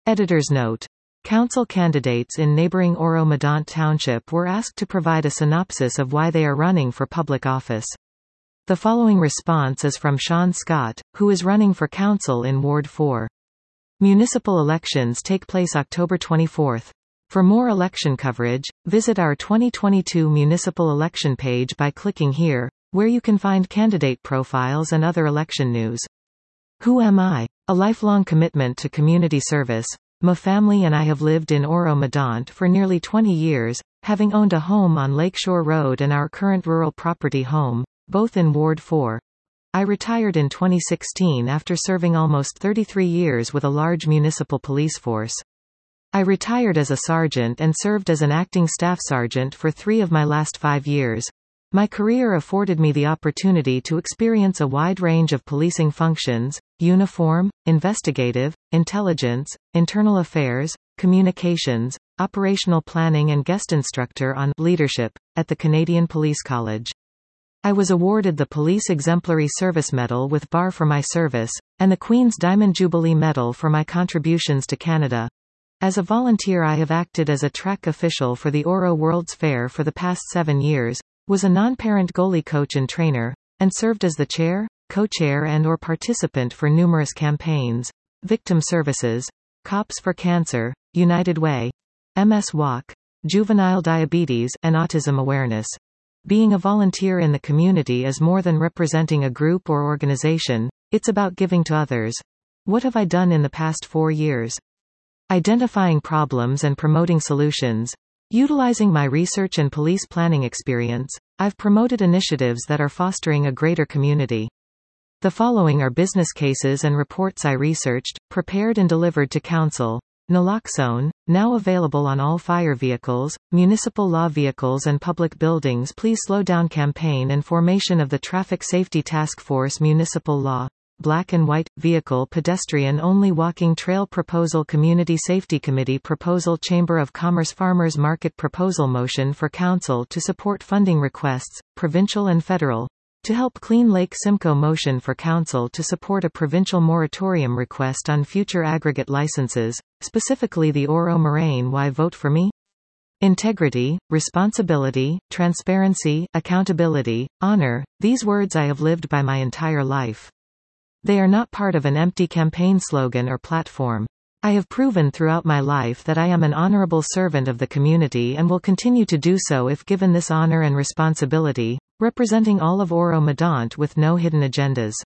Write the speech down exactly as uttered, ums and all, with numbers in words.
Editor's note. Council candidates in neighboring Oro-Medonte Township were asked to provide a synopsis of why they are running for public office. The following response is from Sean Scott, who is running for council in Ward four. Municipal elections take place October twenty-fourth. For more election coverage, visit our twenty twenty-two municipal election page by clicking here, where you can find candidate profiles and other election news. Who am I? A lifelong commitment to community service. My family and I have lived in Oro-Medonte for nearly twenty years, having owned a home on Lakeshore Road and our current rural property home, both in Ward four. I retired in twenty sixteen after serving almost thirty-three years with a large municipal police force. I retired as a sergeant and served as an acting staff sergeant for three of my last five years. My career afforded me the opportunity to experience a wide range of policing functions: uniform, investigative, intelligence, internal affairs, communications, operational planning, and guest instructor on leadership at the Canadian Police College. I was awarded the Police Exemplary Service Medal with B A R for my service, and the Queen's Diamond Jubilee Medal for my contributions to Canada. As a volunteer, I have acted as a track official for the Oro World's Fair for the past seven years, was a non-parent goalie coach and trainer, and served as the chair, co-chair and or participant for numerous campaigns: Victim Services, Cops for Cancer, United Way, M S Walk, Juvenile Diabetes, and Autism Awareness. Being a volunteer in the community is more than representing a group or organization, it's about giving to others. What have I done in the past four years? Identifying problems and promoting solutions. Utilizing my research and police planning experience, I've promoted initiatives that are fostering a greater community. The following are business cases and reports I researched, prepared and delivered to council. Naloxone, now available on all fire vehicles, municipal law vehicles and public buildings. Please slow down campaign and formation of the Traffic Safety Task Force. Municipal law. Black and white, vehicle pedestrian only walking trail proposal. Community Safety Committee proposal. Chamber of Commerce Farmers Market proposal. Motion for council to support funding requests, provincial and federal, to help Clean Lake Simcoe. Motion for council to support a provincial moratorium request on future aggregate licenses, specifically the Oro Moraine. Why vote for me? Integrity, responsibility, transparency, accountability, honor, these words I have lived by my entire life. They are not part of an empty campaign slogan or platform. I have proven throughout my life that I am an honorable servant of the community and will continue to do so if given this honor and responsibility, representing all of Oro-Medonte with no hidden agendas.